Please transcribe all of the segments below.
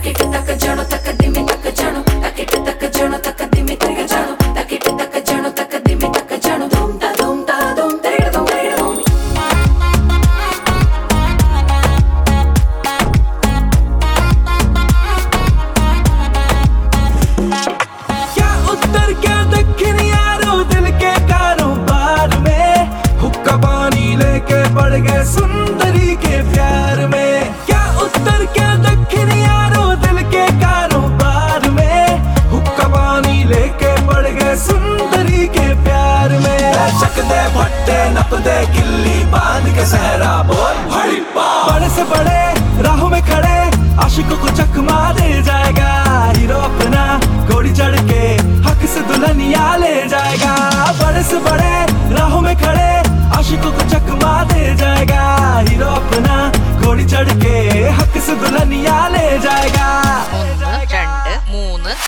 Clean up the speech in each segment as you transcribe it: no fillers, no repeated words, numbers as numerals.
पड़ गए सुंदरी के प्यार में। क्या उत्तर क्या दक्षिण यारो दिल के कारोबार में, हुक्का पानी लेके पड़ गए सुंदरी के प्यार में। चक दे भट्टे नप दे किल्ली बांध के सहरा बोल हड़िप्पा। बड़े से बड़े राहों में खड़े आशिकों को चकमा दे जाएगा, हीरो अपना घोड़ी चढ़ के हक से दुल्हनिया ले जाएगा। बड़े से बड़े राहों में खड़े आशिकों को चकमा दे जाएगा, हीरो अपना घोड़ी चढ़ के हक से दुल्हनिया ले जाएगा। 1 2 3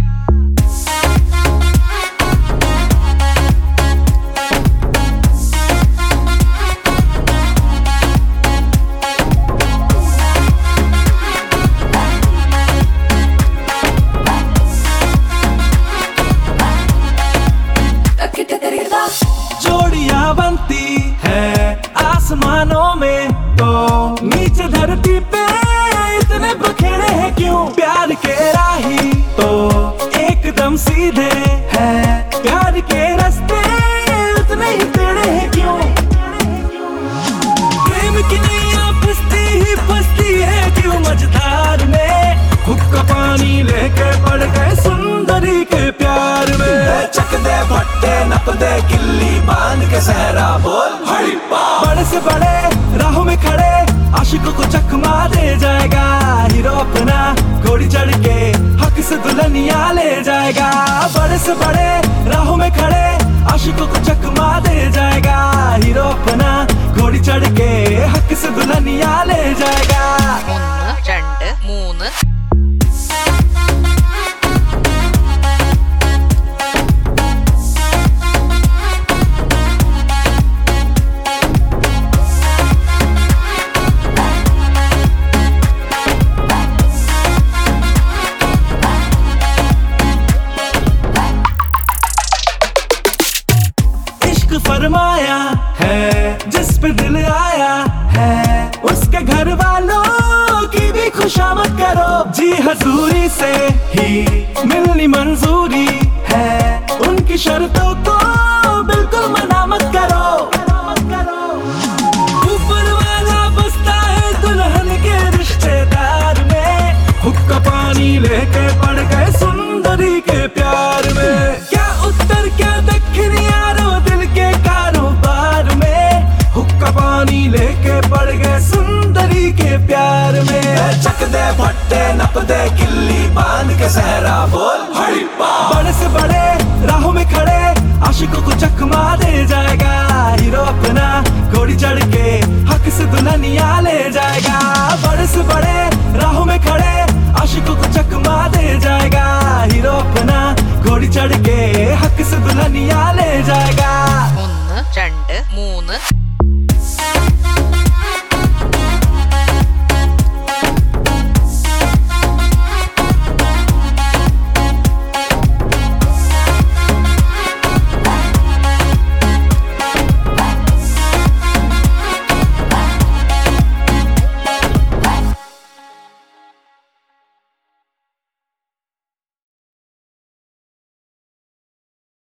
जोड़ियां बनती है आसमानों में, तो नीचे धरती पे इतने बखेड़े हैं क्यों? प्यार के राही तो एकदम सीधे हैं, प्यार के रास्ते उतने ही टेढ़े हैं क्यों? प्रेम की नैया फंसती ही फंसती है क्यों? मझधार में हुक्का पानी लेके पड़ गए सुंदरी के प्यार में। चक दे भट्टे नप दे किल्ली बांध के सहरा बोल हड़िप्पा। बड़े से बड़े राहों में खड़े आशिकों को चकमा दे जाएगा, हीरो अपना घोड़ी चढ़ के हक से दुल्हनिया ले जाएगा। बड़े से बड़े राहों में खड़े आशिकों को चकमा दे जाएगा, हीरो अपना घोड़ी चढ़ के हक से दुल्हनिया ले जाएगा। 1 2 3 फरमाया है जिस पे दिल आया है, उसके घर वालों की भी खुशामद करो। जी हजूरी से ही मिलनी मंजूरी है, उनकी शर्तों को बिल्कुल मना मत करो। ऊपर वाला बसता है दुल्हन के रिश्तेदार में, हुक्का पानी लेके पड़ गए सुंदरी के प्यार में। क्या उत्तर क्या दक्षिण यारो दिल के कारोबार में, हुक्का पानी लेके पड़ गए सुंदरी के प्यार में। चक दे भट्टे नप दे किल्ली बांध के सहरा बोल हड़िप्पा। बड़े से बड़े राहों में खड़े आशिकों को चकमा दे जाएगा, हीरो अपना घोड़ी चढ़ के हक से दुल्हनिया ले जाएगा। बड़े से बड़े